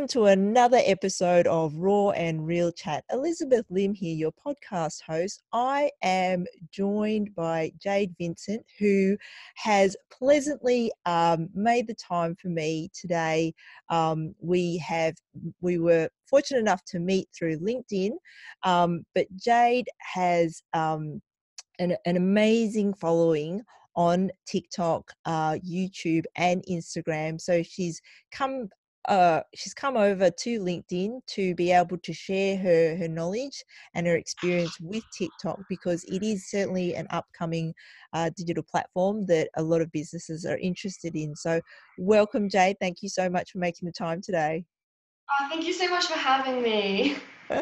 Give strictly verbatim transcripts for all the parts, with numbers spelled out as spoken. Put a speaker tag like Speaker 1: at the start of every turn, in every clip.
Speaker 1: Welcome to another episode of Raw and Real Chat. Elizabeth Lim here, your podcast host. I am joined by Jade Vincent, who has pleasantly um, made the time for me today. Um, we have we were fortunate enough to meet through LinkedIn, um, but Jade has um, an, an amazing following on TikTok, uh, YouTube, and Instagram. So she's come uh, she's come over to LinkedIn to be able to share her her knowledge and her experience with TikTok, because it is certainly an upcoming uh, digital platform that a lot of businesses are interested in. So welcome, Jade. Thank you so much for making the time today.
Speaker 2: Oh, thank you so much for having me.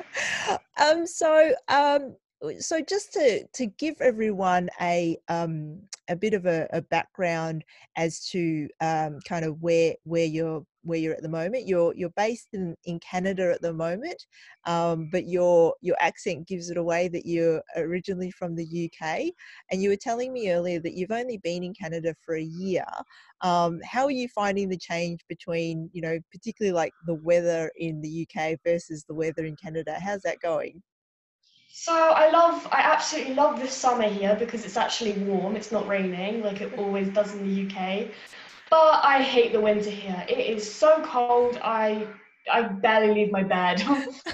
Speaker 1: um, so, um, so just to to give everyone a um a bit of a, a background as to um kind of where where you're where you're at the moment. You're you're based in in Canada at the moment, um, but your your accent gives it away that you're originally from the U K. And you were telling me earlier that you've only been in Canada for a year. Um, how are you finding the change between, you know, particularly like the weather in the U K versus the weather in Canada? How's that going?
Speaker 2: So I love, I absolutely love this summer here because it's actually warm. It's not raining like it always does in the U K. But I hate the winter here. It is so cold. I I barely leave my bed.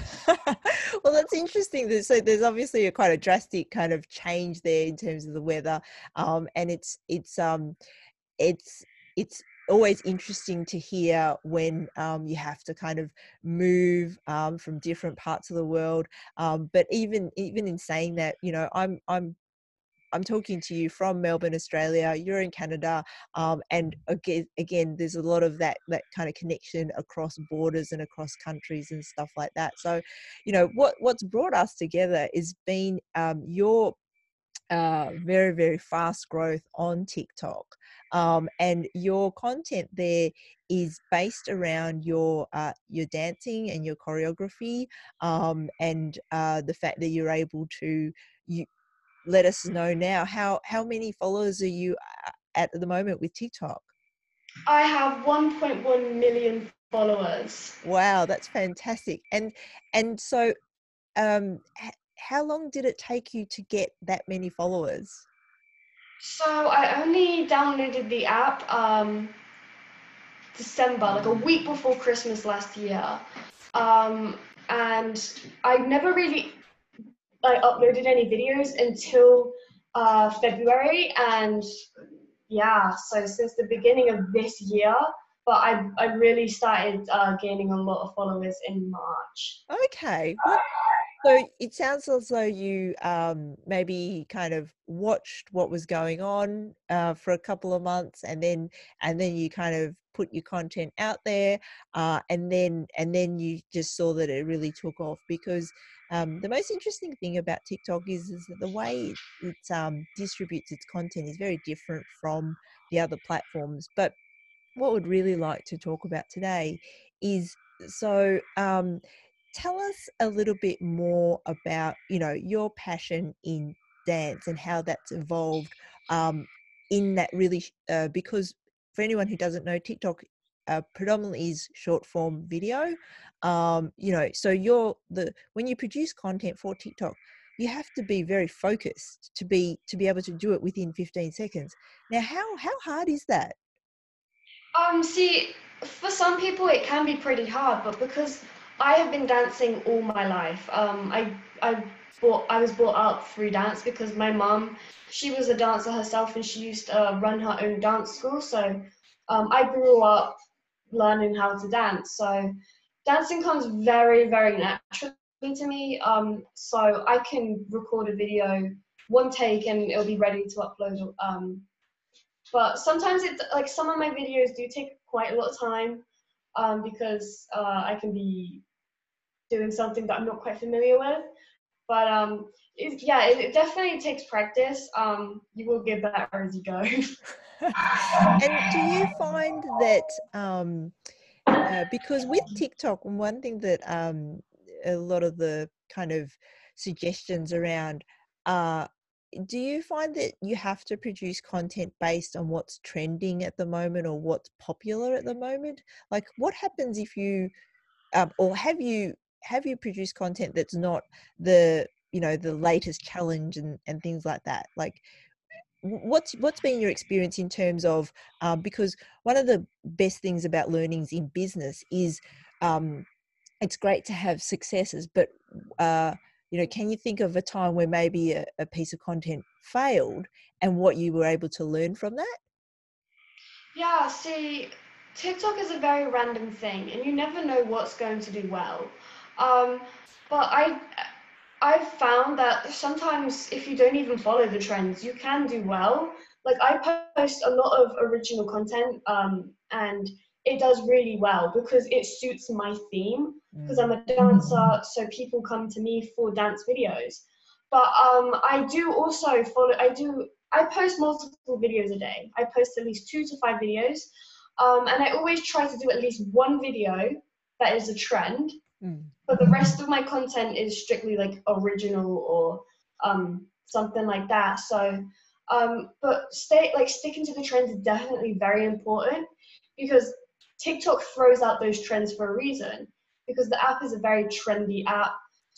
Speaker 1: Well, that's interesting. So there's obviously a quite a drastic kind of change there in terms of the weather, um, and it's it's um it's it's always interesting to hear when um, you have to kind of move um, from different parts of the world. Um, but even even in saying that, you know, I'm I'm I'm talking to you from Melbourne, Australia. You're in Canada, um, and again, again, there's a lot of that that kind of connection across borders and across countries and stuff like that. So, you know, what what's brought us together is been um, your uh, very very fast growth on TikTok, um, and your content there is based around your uh, your dancing and your choreography, um, and uh, the fact that you're able to you let us know now how how many followers are you uh, at the moment with TikTok?
Speaker 2: I have one point one million followers.
Speaker 1: Wow, that's fantastic. And and so um h- how long did it take you to get that many followers?
Speaker 2: So I only downloaded the app um December, like a week before Christmas last year. Um, and I never really I uploaded any videos until uh, February, and yeah, so since the beginning of this year, but I I really started uh, gaining a lot of followers in March.
Speaker 1: Okay. Well, so it sounds as though you um, maybe kind of watched what was going on uh, for a couple of months, and then and then you kind of put your content out there, uh, and then and then you just saw that it really took off. Because um, the most interesting thing about TikTok is is that the way it um, distributes its content is very different from the other platforms. But what we'd really like to talk about today is so um, tell us a little bit more about, you know, your passion in dance and how that's evolved um, in that really sh- uh, because for anyone who doesn't know, TikTok uh, predominantly is short form video. Um, you know, so you're the when you produce content for TikTok, you have to be very focused to be to be able to do it within fifteen seconds. Now, how how hard is that?
Speaker 2: Um, see, for some people it can be pretty hard, but because I have been dancing all my life, um, I I brought I was brought up through dance because my mum, she was a dancer herself and she used to uh, run her own dance school. So um, I grew up learning how to dance. So dancing comes very very naturally to me. Um, so I can record a video one take and it'll be ready to upload um, but sometimes it's like some of my videos do take quite a lot of time um, because uh, I can be doing something that I'm not quite familiar with. But um, it, yeah, it, it definitely takes practice. Um, you will get better as you go.
Speaker 1: And do you find that um, uh, because with TikTok, one thing that um, a lot of the kind of suggestions around, uh, do you find that you have to produce content based on what's trending at the moment or what's popular at the moment? Like, what happens if you um, or have you have you produced content that's not the, you know, the latest challenge and and things like that? Like, w- what's what's been your experience in terms of, um, because one of the best things about learnings in business is, um, it's great to have successes, but uh, you know, can you think of a time where maybe a, a piece of content failed and what you were able to learn from that?
Speaker 2: Yeah, see, TikTok is a very random thing, and you never know what's going to do well. Um, but I, I've found that sometimes if you don't even follow the trends, you can do well. Like I post a lot of original content, um, and it does really well because it suits my theme. Because I'm
Speaker 1: Mm.
Speaker 2: a dancer, so people come to me for dance videos. But um, I do also follow. I do. I post multiple videos a day. I post at least two to five videos, um, and I always try to do at least one video that is a trend,
Speaker 1: Mm.
Speaker 2: but the rest of my content is strictly like original or um, something like that. So, um, but stay like sticking to the trends is definitely very important because TikTok throws out those trends for a reason because the app is a very trendy app.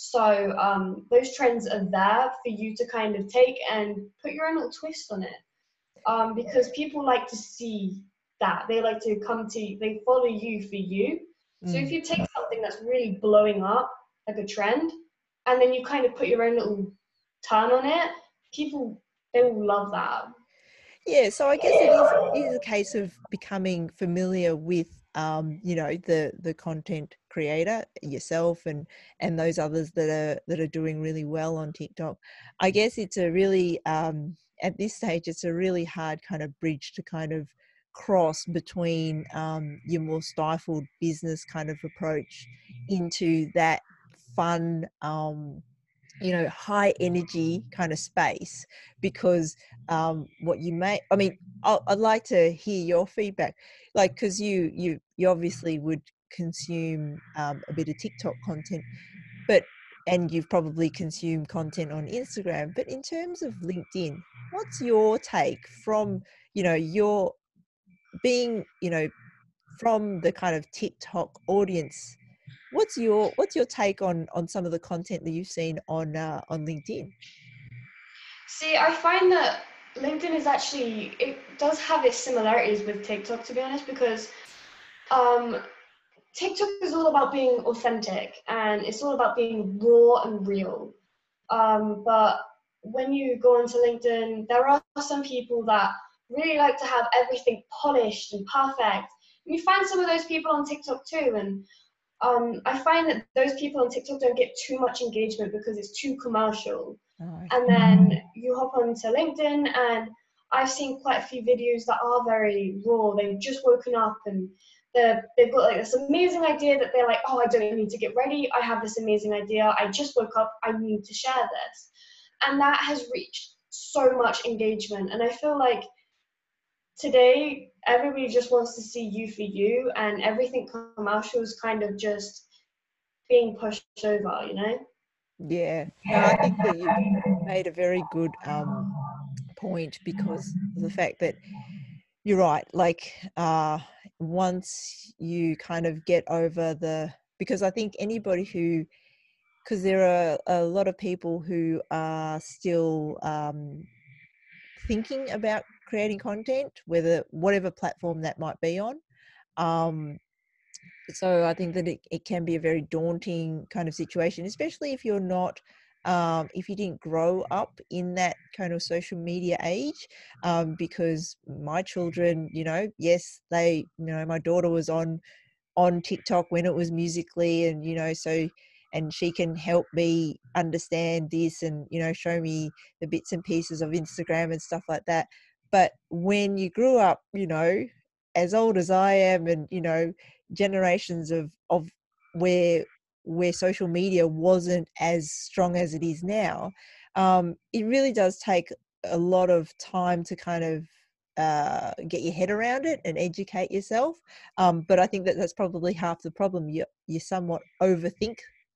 Speaker 2: So um, those trends are there for you to kind of take and put your own little twist on it, um, because people like to see that. They like to come to, they follow you for you. So if
Speaker 1: Mm.
Speaker 2: you take something that's really blowing up, like a trend, and then you kind of put your own little turn on it, people, they will love that.
Speaker 1: Yeah, so I guess it is it is a case of becoming familiar with, um, you know, the the content creator, yourself, and and those others that are that are doing really well on TikTok. I guess it's a really, um, at this stage, it's a really hard kind of bridge to kind of cross between, um, your more stifled business kind of approach into that fun, um, you know, high energy kind of space, because, um, what you may, I mean, I'll, I'd like to hear your feedback, like, because you you you obviously would consume, um, a bit of TikTok content, but and you've probably consumed content on Instagram, but in terms of LinkedIn, what's your take from, you know, your being, you know, from the kind of TikTok audience? What's your what's your take on on some of the content that you've seen on uh, on LinkedIn?
Speaker 2: See, I find that LinkedIn is actually, it does have its similarities with TikTok, to be honest, because um, TikTok is all about being authentic and it's all about being raw and real. Um, but when you go onto LinkedIn, there are some people that really like to have everything polished and perfect. And you find some of those people on TikTok too. And um, I find that those people on TikTok don't get too much engagement because it's too commercial.
Speaker 1: Right.
Speaker 2: And then you hop onto LinkedIn, and I've seen quite a few videos that are very raw. They've just woken up and they're, they've got like this amazing idea that they're like, oh, I don't need to get ready. I have this amazing idea. I just woke up. I need to share this. And that has reached so much engagement. And I feel like today everybody just wants to see you for you, and everything commercial is kind of just being pushed over, you know?
Speaker 1: Yeah. No, I think that you've made a very good, um, point, because of the fact that you're right. Like, uh, once you kind of get over the, because I think anybody who, because there are a lot of people who are still, um, thinking about creating content, whether whatever platform that might be on. Um, so I think that it, it can be a very daunting kind of situation, especially if you're not, um, if you didn't grow up in that kind of social media age. Um, because my children, you know, yes, they, you know, my daughter was on on TikTok when it was Musically, and you know, so, and she can help me understand this, and you know, show me the bits and pieces of Instagram and stuff like that. But when you grew up, you know, as old as I am, and you know, generations of of where where social media wasn't as strong as it is now, um, it really does take a lot of time to kind of uh, get your head around it and educate yourself. Um, but I think that that's probably half the problem. You you somewhat overthink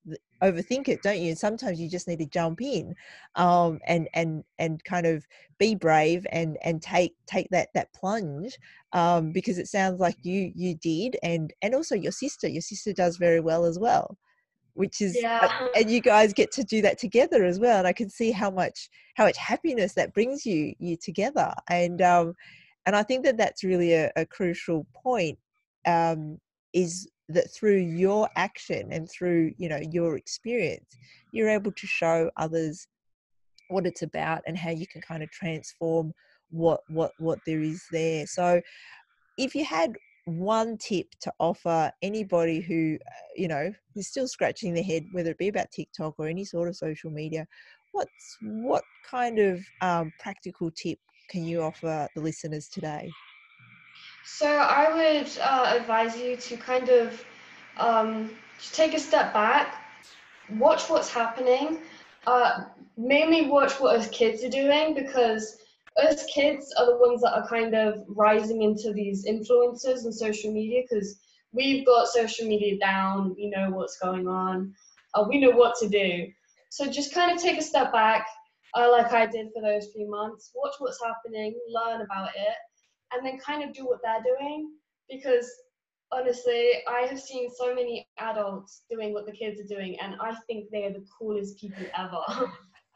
Speaker 1: overthink it, don't you? And sometimes you just need to jump in, um, and and and kind of be brave and and take take that that plunge, um, because it sounds like you you did, and and also your sister, your sister does very well as well, which is, uh,
Speaker 2: Yeah.
Speaker 1: and you guys get to do that together as well. And I can see how much how much happiness that brings you you together. And um, and I think that that's really a, a crucial point, um, is that through your action and through, you know, your experience, you're able to show others what it's about and how you can kind of transform what what what there is there. So if you had one tip to offer anybody who, uh, you know, is still scratching their head, whether it be about TikTok or any sort of social media, what's what kind of um, practical tip can you offer the listeners today?
Speaker 2: So I would uh, advise you to kind of um, just take a step back, watch what's happening, uh, mainly watch what us kids are doing, because us kids are the ones that are kind of rising into these influencers and social media, because we've got social media down, we know what's going on, uh, we know what to do. So just kind of take a step back, uh, like I did for those few months, watch what's happening, learn about it, and then kind of do what they're doing, because honestly, I have seen so many adults doing what the kids are doing, and I think they are the coolest people ever.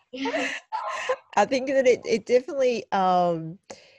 Speaker 1: I think that it it definitely, um,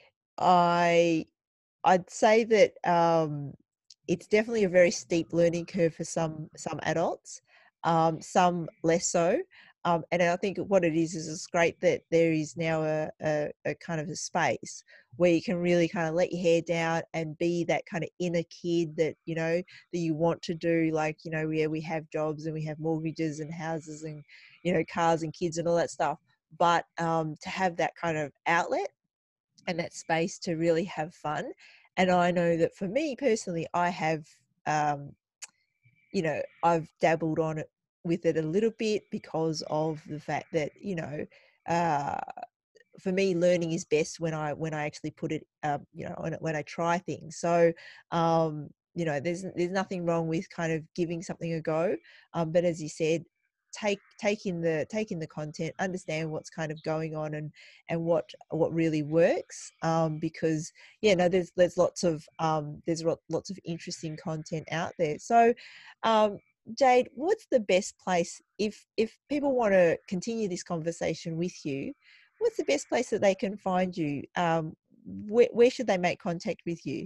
Speaker 1: I I'd say that, um, it's definitely a very steep learning curve for some some adults, um, some less so. Um, and I think what it is is it's great that there is now a, a, a kind of a space where you can really kind of let your hair down and be that kind of inner kid that, you know, that you want to do. Like, you know, we we have jobs and we have mortgages and houses and, you know, cars and kids and all that stuff. But um, to have that kind of outlet and that space to really have fun. And I know that for me personally, I have, um, you know, I've dabbled on it with it a little bit because of the fact that, you know, uh, for me, learning is best when I when I actually put it, um, you know, when, when I try things. So, um, you know, there's there's nothing wrong with kind of giving something a go. Um, but as you said, take take in the take in the content, understand what's kind of going on and and what what really works. Um, because yeah, no, there's there's lots of um, there's lots of interesting content out there. So, um, Jade, what's the best place if if people want to continue this conversation with you? What's the best place that they can find you? Um, where, where should they make contact with you?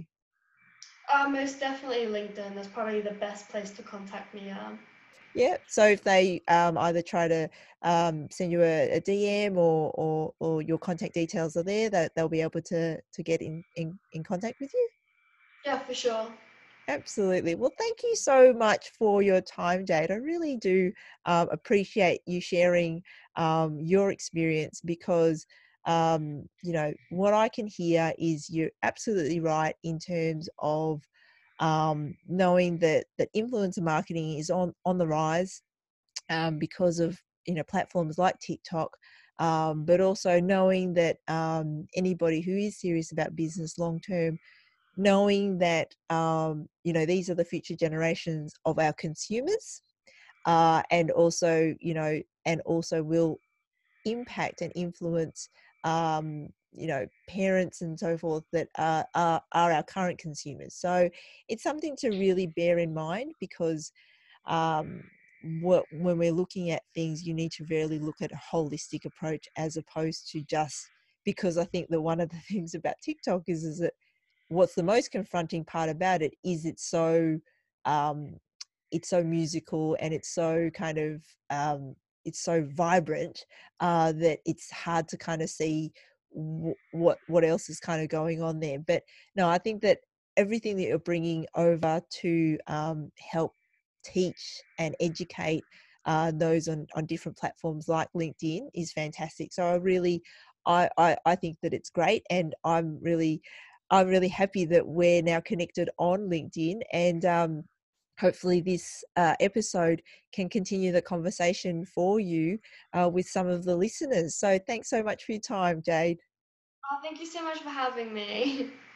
Speaker 2: uh, most definitely LinkedIn. That's probably the best place to contact me. Um,
Speaker 1: Yeah. So if they um, either try to um, send you a, a D M or, or or your contact details are there, that they'll be able to to get in, in in contact with you.
Speaker 2: yeah, for sure.
Speaker 1: Absolutely. Well, thank you so much for your time, Jade. I really do um, appreciate you sharing um, your experience because, um, you know, what I can hear is you're absolutely right in terms of um, knowing that that influencer marketing is on on the rise, um, because of, you know, platforms like TikTok. Um, but also knowing that um, anybody who is serious about business long term, knowing that um, you know, these are the future generations of our consumers, uh, and also, you know, and also will impact and influence, um, you know, parents and so forth that are, are are our current consumers. So it's something to really bear in mind because um, what, when we're looking at things, you need to really look at a holistic approach as opposed to just, because I think that one of the things about TikTok is is that what's the most confronting part about it is it's so um, it's so musical and it's so kind of um, it's so vibrant, uh, that it's hard to kind of see w- what what else is kind of going on there. But no, I think that everything that you're bringing over to um, help teach and educate uh, those on, on different platforms like LinkedIn is fantastic. So I really, I, I, I think that it's great, and I'm really, I'm really happy that we're now connected on LinkedIn, and um, hopefully this uh, episode can continue the conversation for you uh, with some of the listeners. So thanks so much for your time, Jade.
Speaker 2: Oh, thank you so much for having me.